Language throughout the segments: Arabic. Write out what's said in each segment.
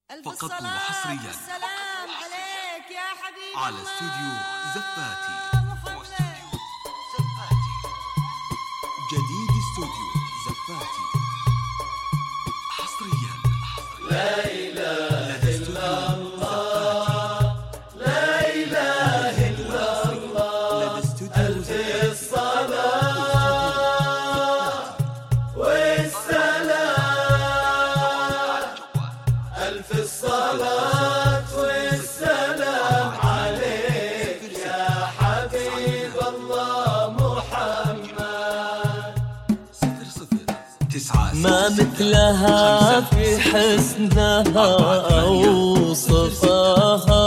فقط وحصريا السلام عليك يا حبيبي على استوديو زفاتي. جديد استوديو زفاتي حصريا. لا إله إلا الله، لا إله إلا الله، ألف الصلاة والسلام، ألف الصلاة والسلام عليك يا حبيب الله محمد. 00 ما مثلها في حسنها أو صفاها،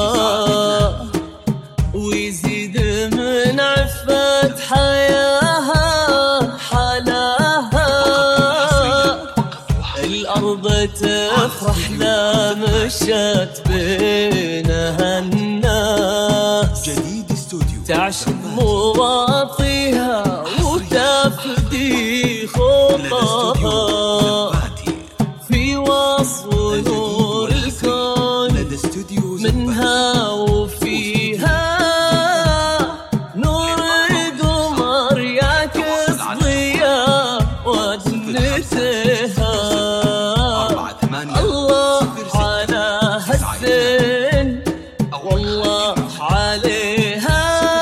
ويزيد من عفة حياها حلاها. الأرض تفرح لا مشت بينها الناس، جديد استوديو تعشق مواطيها وتفدي خطاها. في وصف نور الكون منها وفيها، نور القمر يعكس ضياء وجنتها. الله على هالزين والله عليها،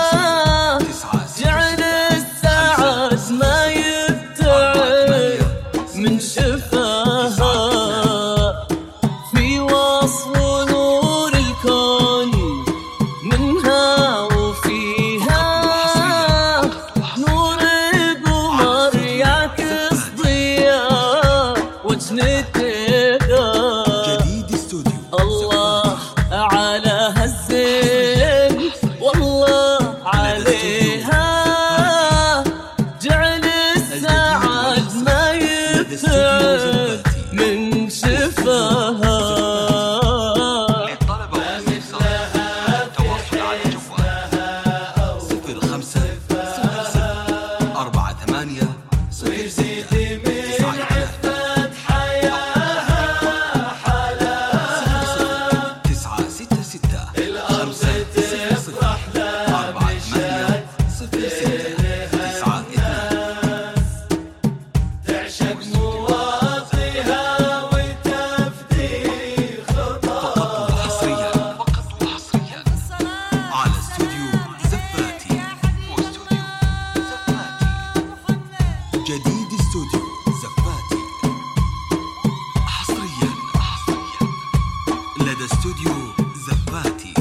جعل السعد ما يبتعد من شفاها. في وصف نور الكون منها وفيها، نور القمر يعكس ضياء وجنتها. جديد استوديو الله على هالزين والله عليها، جعل السعد ما يبتعد من شفاها. جديد استوديو زفاتي حصريا لدى استوديو زفاتي.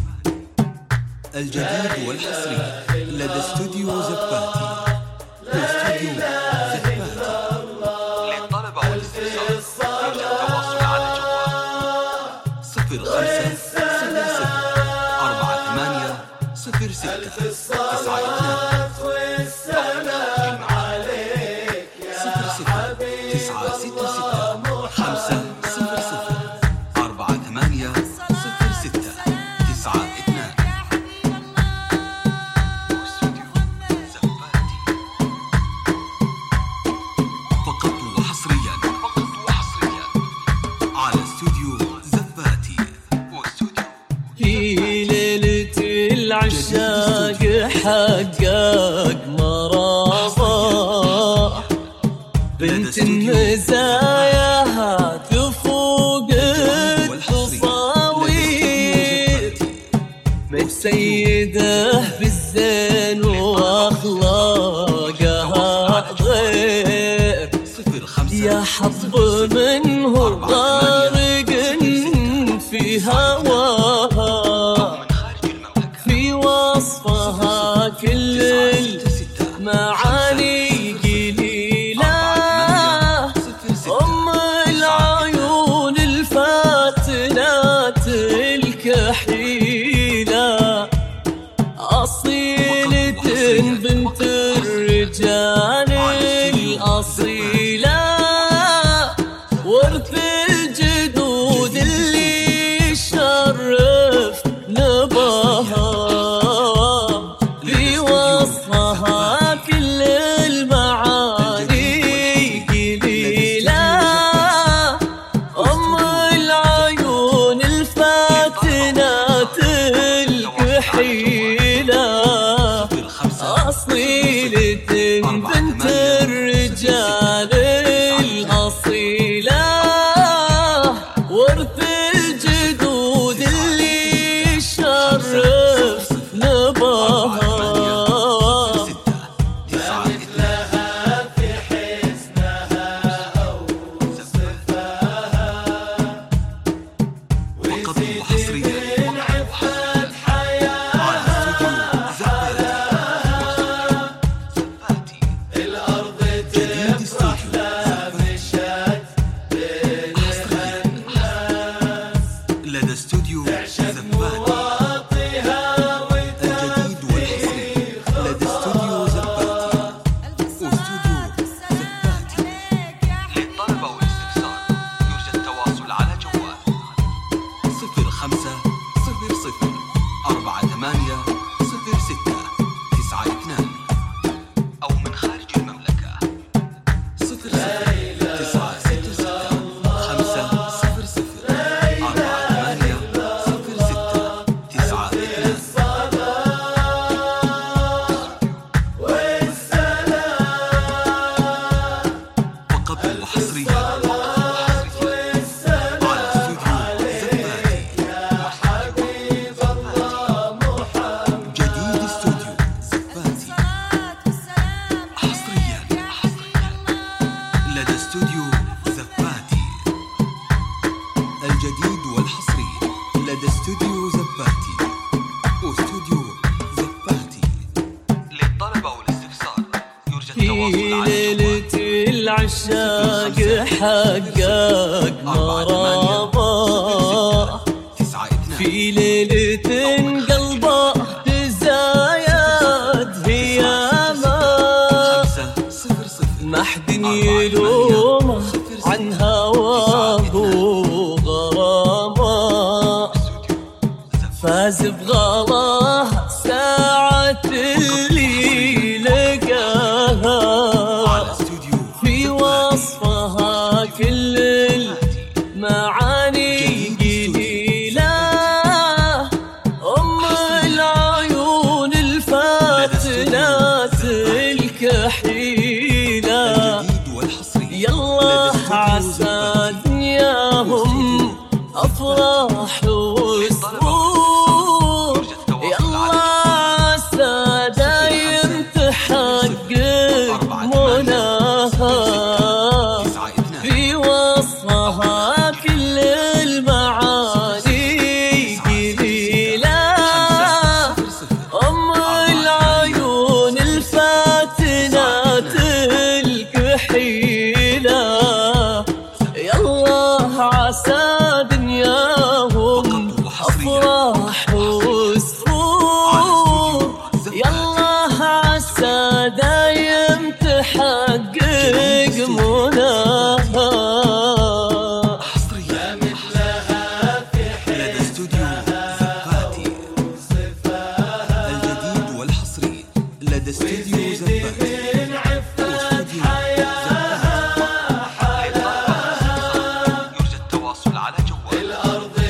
الجديد والحصري لدى استوديو زفاتي. استوديو زفاتي للطلبة والاستفسار التواصل على جوال فقط وحصريا على استوديو زفاتي. في ليلة العشاق حقق مرضى، بنت مزاياها تفوق التصاوير، متسيدة بالزين واخلاقها غير. يا حظ منه غارق في هواها، في وصفها كل المعاني قليلة، وإرث الجدود اللي يشرف نباها. لدى استوديو زباتي الجديد والحصري. لدى استوديو زباتي واستوديو زباتي. للطلب والاستفسار يرجى التواصل على جوال 0500480692 أو من خارج المملكة 0500480692 في ليلة العشاق حقق مرابا، في ليلة قلبه تزايد هي ما حد يلومه عن هواه وغرامه، فاز بغلاه ساعة اللي لقاها، في وصفها كل المعاني جميلة، أم العيون الفاتنات الكحيلة، يلا عسى دنياهم أفراح وسرور، يلا عسى دايم تحقق مناها، في وصفها كل المعاني جميلة، أم العيون الفاتنات الكحيلة، يلا عسى دنياهم أفراح وسرور، يلا عسى دايم تحقق مناها. لدى استوديو زباتي الجديد والحصري. لدى استوديو زباتي يرجى التواصل على جوال